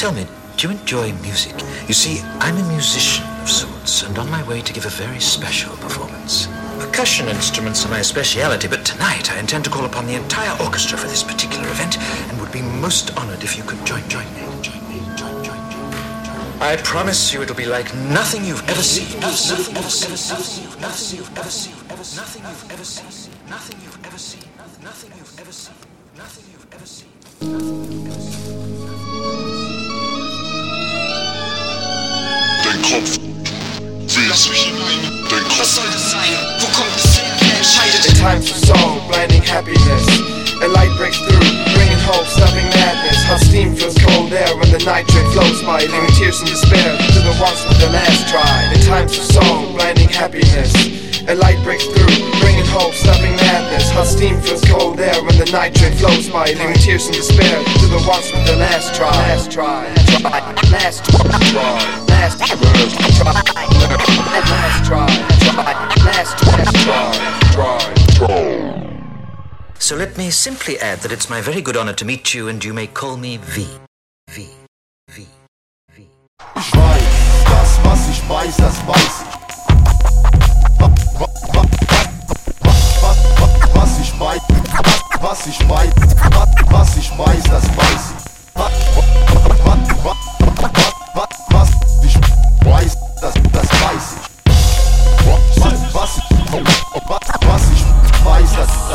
tell me, do you enjoy music? You see, I'm a musician of sorts, and on my way to give a very special performance. Percussion instruments are my speciality, but tonight I intend to call upon the entire orchestra for this particular event, and would be most honored if you could join me. I promise you it'll be like nothing you've ever seen. Nothing you've ever seen. Nothing you've ever seen. Nothing you've ever seen. Nothing you've ever seen. Nothing you've ever seen. Nothing you've ever seen. Dein Kopf will. Lass mich hinein. Dein Kopf. Was soll das sein? Wo kommt es hin? Wer entscheidet? In times of sorrow, blinding happiness, a light breaks through, bringing hope, stopping madness. Hot steam fills cold air when the night train flows by, leaving tears and despair to the ones with the last try. In times of sorrow, blinding happiness, a light breaks through, bringing hope, stopping madness. Hot steam fills cold air when the night train flows by, leaving tears and despair to the ones with the last try. Last try. Last try. Last try. Last try. So let me simply add that it's my very good honor to meet you, and you may call me V. V. V. V. Ich weiß, das was ich weiß, das weiß ich. Was ich weiß, was ich weiß, was ich weiß, das weiß ich. Was ich weiß, das weiß ich. Was ich weiß,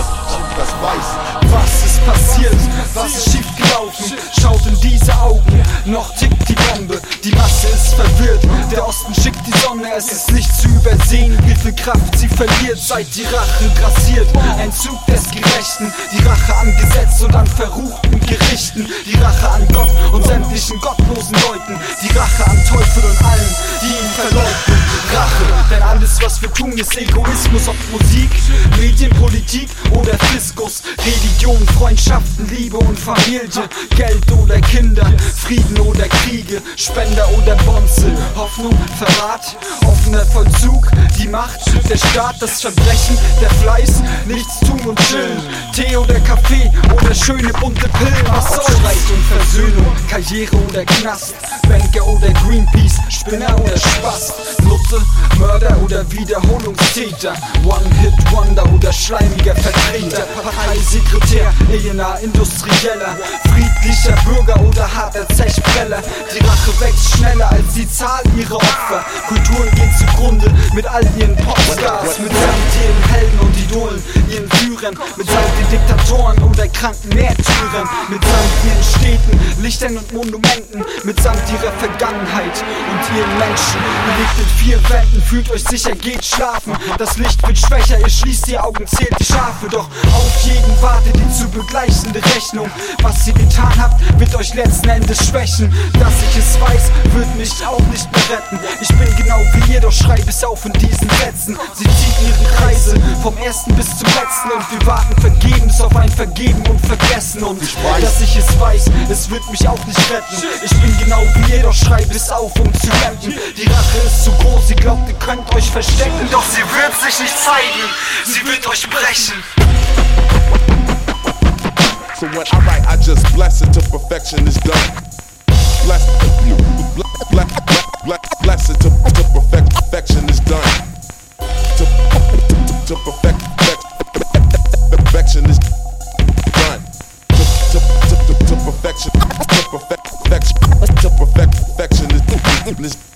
das weiß ich. Was ist passiert? Was ist schief gelaufen? Schaut in diese Augen, noch tickt die Bombe. Die Masse ist verwirrt, der Osten schickt die Sonne. Es ist nicht zu übersehen, wie viel Kraft sie verliert, seit die Rache grassiert. Ein Zug des Gerechten, die Rache an Gesetz und an verruchten Gerichten. Die Rache an Gott und sämtlichen gottlosen Leuten. Die Rache an Teufel und allen, die ihn verleugnen. Rache, denn alles was wir tun ist Egoismus. Ob Musik, Medien, Politik oder Fiskus. Religion, Freundschaften, Liebe und Familie. Geld oder Kinder, Frieden oder Kriege. Spender oder Bonze, Hoffnung, Verrat, offener Vollzug. Die Macht, der Staat, das Verbrechen, der Fleiß. Nichts tun und chillen. Tee oder Kaffee oder schöne bunte Pillen. Was soll Streit und Versöhnung, Karriere oder Knast. Banker oder Greenpeace, Spinner oder Spast. Nutte, Mörder oder Wiederholungstäter. One-Hit-Wonder oder schleimiger Vertreter. Parteisekretär, alienah, Industrieller. Friedlicher Bürger oder harter Zechpreller. Die Rache wächst schneller als die Zahl ihrer Opfer. Kulturen gehen zugrunde mit all ihren Popstars. Mitsamt ihren Helden und Idolen, ihren Führern. Mitsamt den Diktatoren oder kranken Märtyrern. Mitsamt ihren Städten, Lichtern und Monumenten. Mitsamt ihrer Vergangenheit und ihren Menschen. Ihr lebt in 4 Wänden, fühlt euch sicher, geht schlafen. Das Licht wird schwächer, ihr schließt die Augen, zählt die Schafe. Doch auf jeden wartet die zu begleichende Rechnung. Was ihr getan habt, wird euch letzten Endes schwächen. Dass ich es weiß, wird mich auch nicht mehr retten. Ich bin genau wie ihr, doch schreib es auf in diesen Sätzen. Sie zieht ihre Kreise vom ersten bis zum letzten. Und wir warten vergebens auf ein Vergeben und Vergessen. Und dass ich es weiß, es wird mich auch nicht retten. Ich bin genau wie ihr, doch schreib es auf, um zu enden. Die Rache ist zu groß, ihr glaubt, ihr könnt euch verstecken. Doch sie wird sich nicht zeigen, sie wird euch brechen. So when I write, I just bless it till perfection is done. Bless it till perfection is done. To perfection is done. To perfection is